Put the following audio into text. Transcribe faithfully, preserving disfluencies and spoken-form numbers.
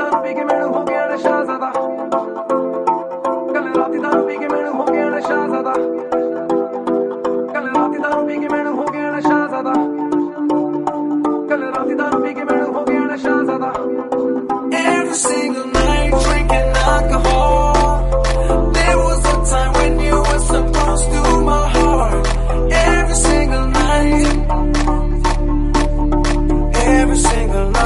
दारू पी के मैनू हो गया नशा ज़्यादा, कल राती दारू पी के मैनू हो गया नशा ज़्यादा, कल राती दारू पी के मैनू हो गया नशा ज़्यादा, कल राती दारू पी के मैनू हो गया नशा ज़्यादा. Every single night drinking alcohol. There was a time when you were supposed to my heart. Every single night, every single night.